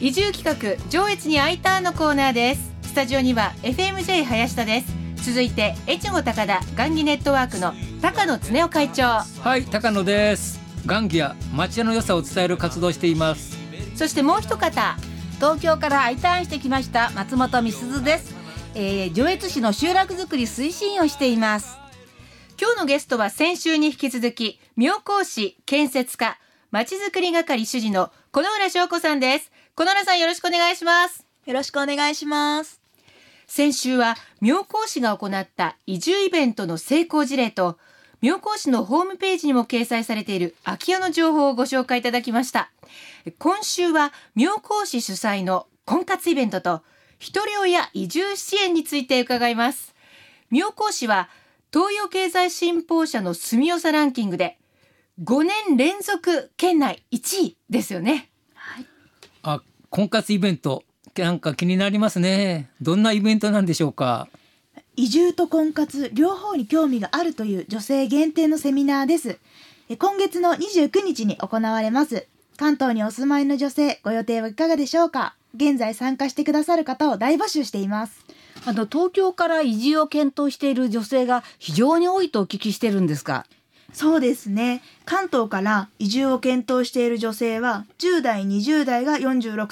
移住企画上越に I ターンのコーナーです。スタジオには FMJ 林田です。続いて越後高田雁木ネットワークの高野恒夫会長。 はい、高野です。雁木や町屋の良さを伝える活動をしています。 そしてもう一方、 東京から I ターンしてきました松本美鈴です。上越市の集落づくり推進をしています。 今日のゲストは先週に引き続き妙高市建設課まちづくり係主事の小野浦翔子さんです。小野浦さん、よろしくお願いします。 よろしくお願いします。 先週は妙高市が行った移住イベントの成功事例と、妙高市のホームページにも掲載されている空き家の情報をご紹介いただきました。今週は妙高市主催の婚活イベントとひとり親移住支援について伺います。妙高市は東洋経済新報社の住みよさランキングで5年連続県内1位ですよね。 はい、婚活イベント、なんか気になりますね。どんなイベントなんでしょうか。 移住と婚活両方に興味があるという女性限定のセミナーです。今月の29日に行われます。関東にお住まいの女性、ご予定はいかがでしょうか。現在参加してくださる方を大募集しています。 東京から移住を検討している女性が非常に多いとお聞きしてるんですか。 そうですね。関東から移住を検討している女性は10代20代が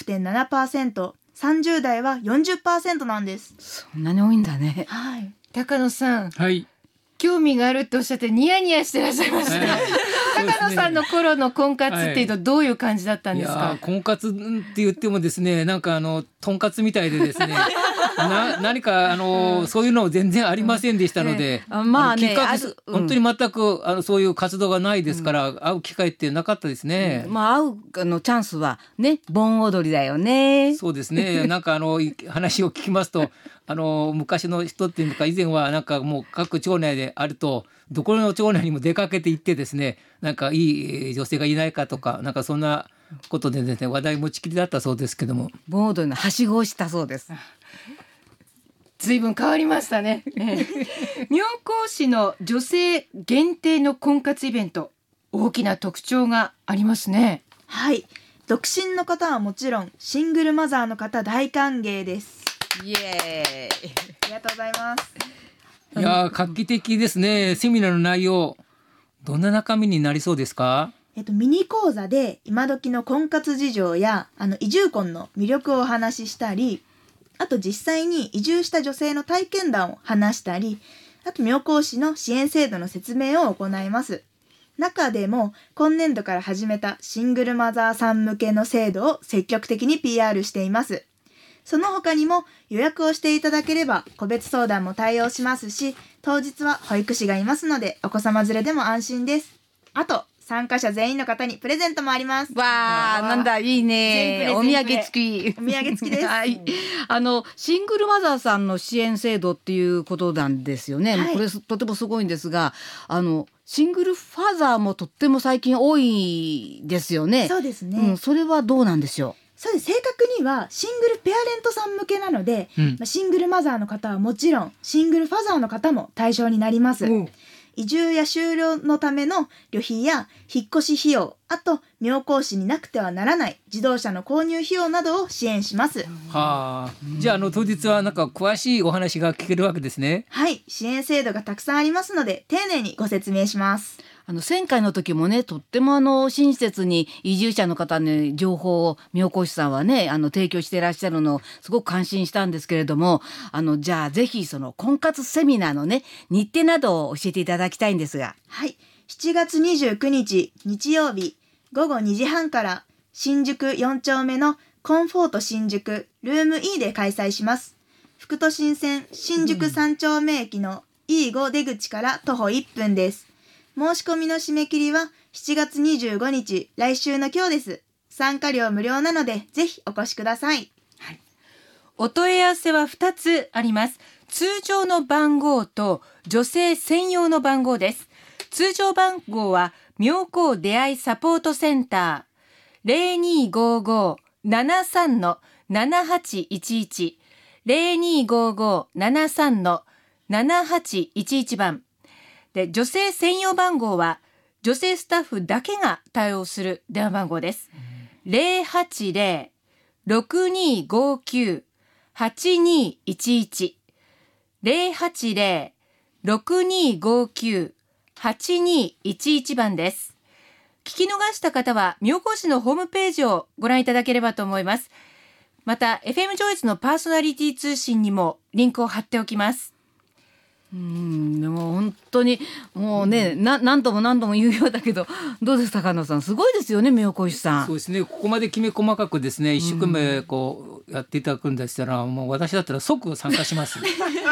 46.7%、30代は 40% なんです。 そんなに多いんだね。 はい。 高野さん、 はい、 興味があるっておっしゃってニヤニヤしてらっしゃいました、高野さんの頃の婚活っていうとどういう感じだったんですか。 いや、婚活って言ってもですね、なんかとんかつみたいでですね何かそういうの全然ありませんでしたので、 まあね、 本当に全くそういう活動がないですから、会う機会ってなかったですね。 まあ会うチャンスはね、盆踊りだよね。 そうですね。なんか話を聞きますと昔の人っていうか、以前はなんかもう各町内であるとどこの町内にも出かけて行ってですね、なんかいい女性がいないかとか、なんかそんなことでですね、話題持ちきりだったそうですけども、 盆踊りのはしごをしたそうです。 ずいぶん変わりましたね。妙高市の女性限定の婚活イベント、大きな特徴がありますね。 はい、独身の方はもちろんシングルマザーの方大歓迎です。 イエーイ。 ありがとうございます。 いや、画期的ですね。セミナーの内容、どんな中身になりそうですか。 ミニ講座で今時の婚活事情や移住婚の魅力をお話ししたり、あと実際に移住した女性の体験談を話したり、あと妙高市の支援制度の説明を行います。中でも今年度から始めたシングルマザーさん向けの制度を積極的に PR しています。その他にも予約をしていただければ個別相談も対応しますし、当日は保育士がいますのでお子様連れでも安心です。あと参加者全員の方にプレゼントもあります。 わあ、なんだ、いいね。お土産付き。 お土産付きです。 はい。シングルマザーさんの支援制度っていうことなんですよね。 はい、 これとてもすごいんですが、シングルファザーもとっても最近多いですよね。 そうですね。 それはどうなんでしょう。 そうです。正確にはシングルペアレントさん向けなので、シングルマザーの方はもちろんシングルファザーの方も対象になります。移住や就労のための旅費や引っ越し費用、あと妙高市になくてはならない自動車の購入費用などを支援します。 はあ、じゃあ当日はなんか詳しいお話が聞けるわけですね。 はい、支援制度がたくさんありますので丁寧にご説明します。 前回の時もね、とっても親切に移住者の方に情報を妙高市さんはね提供していらっしゃるのをすごく感心したんですけれども、じゃあぜひその婚活セミナーのね日程などを教えていただきたいんですが。 はい、7月29日日曜日午後2時半から新宿4丁目のコンフォート新宿ルーム E で開催します。副都心線新宿3丁目駅の E5 出口から徒歩1分です。申し込みの締め切りは7月25日、来週の今日です。参加料無料なのでぜひお越しください。 はい、お問い合わせは2つあります。通常の番号と女性専用の番号です。通常番号は妙高出会いサポートセンター 0255-73-7811 0255-73-7811 番で、女性専用番号は女性スタッフだけが対応する電話番号です。 0259-8211 080-6259-8211番です。聞き逃した方は妙高市のホームページをご覧いただければと思います。また FM 上越のパーソナリティ通信にもリンクを貼っておきます。 でも本当にもうね、何度も言うようだけど、どうです高野さん、すごいですよね妙高市さん。 そうですね、ここまできめ細かくですね、一生懸命こうやっていただくんでしたら、もう私だったら即参加します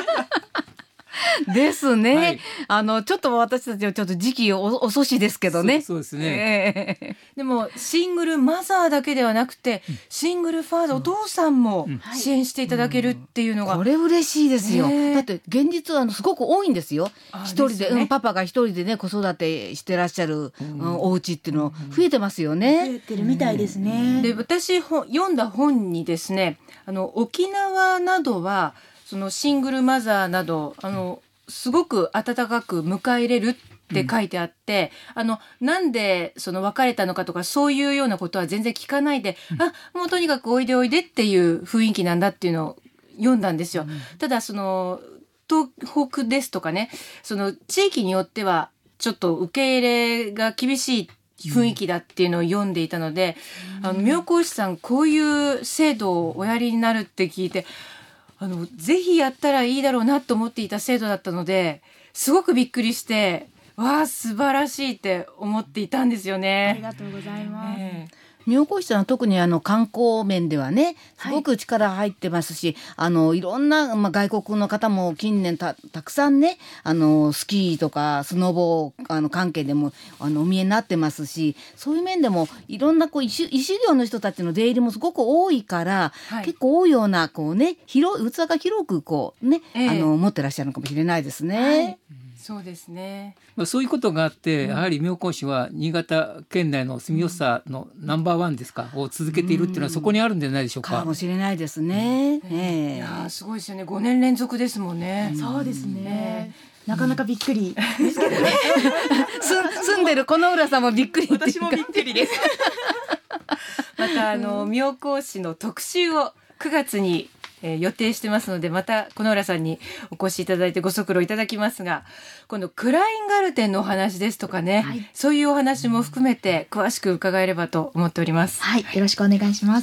ですね、 はい、 ちょっと私たちはちょっと時期遅しですけどね。 そうですね、 でもシングルマザーだけではなくて、シングルファーザー、お父さんも支援していただけるっていうのが、 これ嬉しいですよ。だって現実はすごく多いんですよ。一人で、パパが一人でね子育てしてらっしゃる、お家っていうの増えてますよね。 増えてるみたいですね。 で、私読んだ本にですね、沖縄などはそのシングルマザーなどすごく温かく迎え入れるって書いてあって、なんでその別れたのかとかそういうようなことは全然聞かないで、もうとにかくおいでおいでっていう雰囲気なんだっていうのを読んだんですよ。ただその東北ですとかね、その地域によってはちょっと受け入れが厳しい雰囲気だっていうのを読んでいたので、妙高市さんこういう制度をおやりになるって聞いて、ぜひやったらいいだろうなと思っていた制度だったので、すごくびっくりして、わあ素晴らしいって思っていたんですよね。 ありがとうございます。 妙高市さんは特に観光面ではねすごく力入ってますし、いろんな、外国の方も近年たくさんねスキーとかスノボ関係でもお見えになってますし、そういう面でもいろんな異種業の人たちの出入りもすごく多いから、結構多いような器が広く持ってらっしゃるのかもしれないですね。 そうですね。 そういうことがあって、やはり妙高市は新潟県内の住みよさのナンバーワンですかを続けているっていうのはそこにあるんじゃないでしょうか。 かもしれないですね。 いやすごいですよね。5年連続ですもんね。 そうですね。なかなかびっくりですけどね。 住んでるこの浦さんもびっくり。 私もびっくりです。また妙高市の特集を9月に予定してますので、またこの浦さんにお越しいただいてご足労いただきますが、今度クラインガルテンのお話ですとかね、そういうお話も含めて詳しく伺えればと思っております。 はい、よろしくお願いします。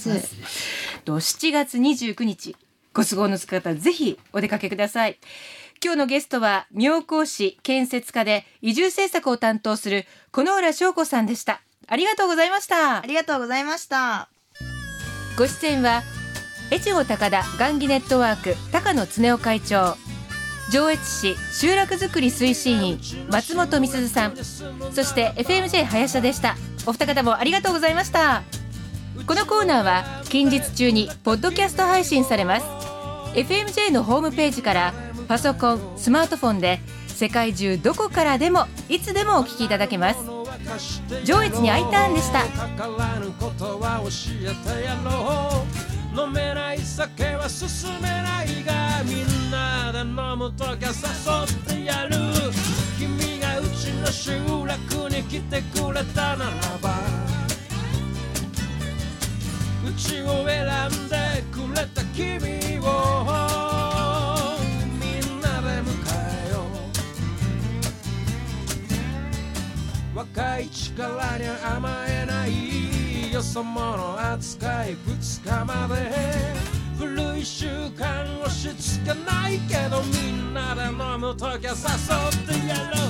7月29日ご都合のつく方ぜひお出かけください。今日のゲストは妙高市建設課で移住政策を担当するこの浦翔子さんでした。ありがとうございました。 ありがとうございました。 ご出演は越後高田雁木ネットワーク高野恒夫会長、上越市集落づくり推進員松本美鈴さん、そして FMJ 林田でした。お二方もありがとうございました。このコーナーは近日中にポッドキャスト配信されます。 FMJ のホームページからパソコン、スマートフォンで世界中どこからでもいつでもお聞きいただけます。上越に I ターンでした。飲めない酒は進めないが、みんなで飲むときは誘ってやる。君がうちの集落に来てくれたならば、うちを選んでくれた君をみんなで迎えよう。若い力に甘えないよそ者扱い2日まで、古い習慣押し付けないけど、みんなで飲むときは誘ってやろう。